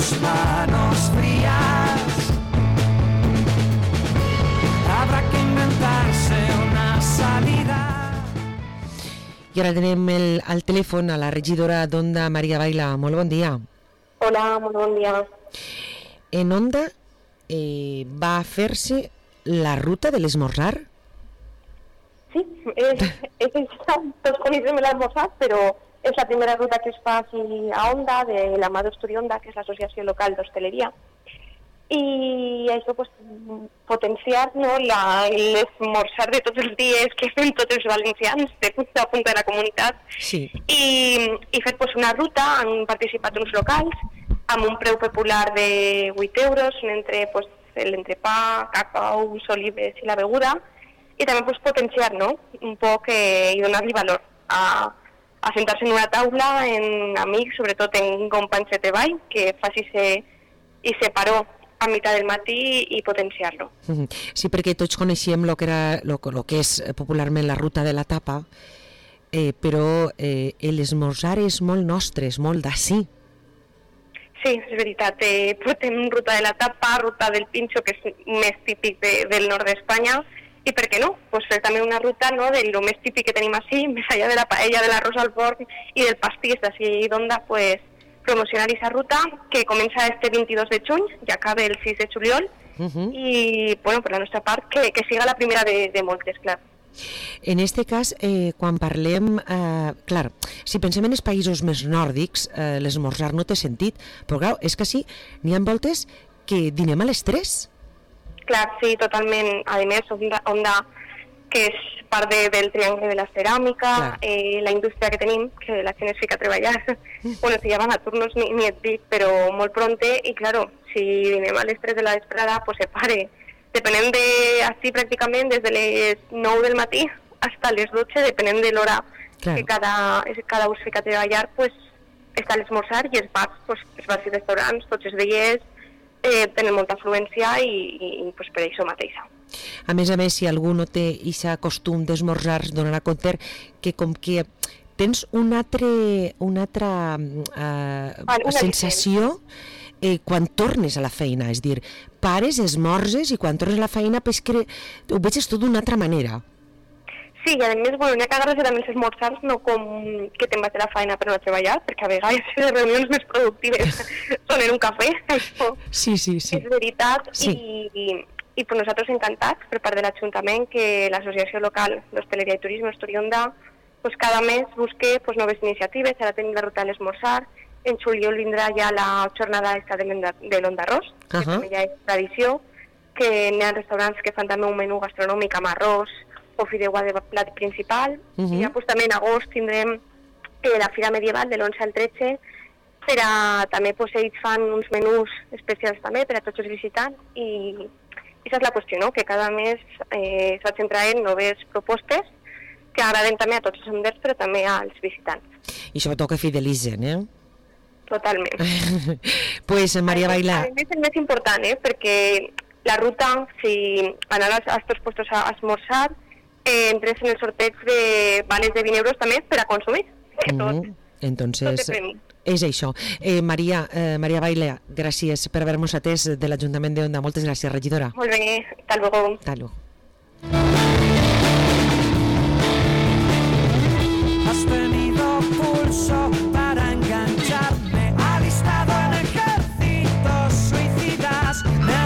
tus manos frías. Habrá que inventarse una salida. I ara tenem al telèfon a la regidora d'Onda, Maria Baila. Molt bon dia. Hola, molt bon dia. En Onda va a fer-se la ruta de l'esmorzar? Sí, tots coneixem l'esmorzar, però és la primera ruta que es fa aquí a Onda, de la mà d'Osturionda, que és l'associació local d'hostaleria. I això, pues, potenciar, no, l'esmorzar de tots els dies que fem tots els valencians de punta a punta de la comunitat. Sí. I fer pues, una ruta, han participat uns locals amb un preu popular de 8 euros, entre pues, l'entrepà, cacau, olives i la beguda, i també pues, potenciar, no, un poc i donar-li valor a sentar-se en una taula, en amics, sobretot en companys de treball, que faci se paró a meitat del matí i potenciar-lo. Sí, perquè tots coneixem el que era lo que és popularment la ruta de la tapa, però l'esmorzar és molt nostre, és molt d'ací. Sí, és veritat. Portem ruta de la tapa, ruta del pinxo, que és més típic del nord d'Espanya, i per què no? Pues fer també una ruta, no, de lo més típic que tenim així, més allà de la paella, de l'arròs al forn i del pastís d'ací d'Onda, pues, promocionar aquesta ruta que comença este 22 de juny i acaba el 6 de juliol i, bueno, per la nostra part, que siga la primera de moltes, clar. En este cas, quan parlem, clar, si pensem en els països més nòrdics, l'esmorzar no té sentit, però clar, és que sí, n'hi ha voltes que dinem a les 3. Clar, sí, totalment. A més, Onda, que és part del triangle de la ceràmica, la indústria que tenim, que la gent es fica a treballar, bueno, si ja van a turnos ni et dic, però molt pronte, i claro, si dinem a les 3 de la vesprada, pues se pare. Depenent de, així pràcticament, des de les 9 del matí fins les 12, depenent de l'hora que cada us fica a treballar, pues està a l'esmorzar i els bars, pues, els bars i restaurants, tots els dies, tenen molta afluència i pues, per això mateixa. A més, si algú no té aquest costum d'esmorzar, donarà compte que com que tens una altra sensació quan tornes a la feina, és dir, pares, esmorzes i quan tornes a la feina pues, que ho veig tot d'una altra manera. Sí, i a més, bueno, n'hi ha que agarrar-se també els esmorzars, no com que te'n vas a la feina per no treballar, perquè a vegades les reunions més productives són en un cafè, això sí. És veritat, sí. I per nosaltres encantats, per part de l'Ajuntament, que l'associació local d'Hostaleria i Turisme Osturionda pues, cada mes busque pues, noves iniciatives. Ara tenim la ruta de l'esmorzar, en juliol vindrà ja la jornada de l'Ondarrós, que també ja és tradició, que n'hi ha restaurants que fan també un menú gastronòmic amb arròs o fideuà de plat principal, i ja pues, també en agost tindrem la Fira Medieval de l'11 al 13, per a també pues, ells fan uns menús especials també per a tots els visitants, i aquesta és la qüestió, no? Que cada mes es va centrar en noves propostes que agraden també a tots els honders, però també als visitants. I sobretot que fidelitzen, Totalment. Pues Maria Baila... A més, el més important, perquè la ruta, si anar a aquests puestos a esmorzar, entres en el sorteig de vales de 20 euros també per a consumir. Entonces, és això. Maria Baila, gràcies per haver-nos atès de l'Ajuntament d'Onda. Moltes gràcies, regidora. Molt bé, hasta luego. Hasta luego. Has tenido pulso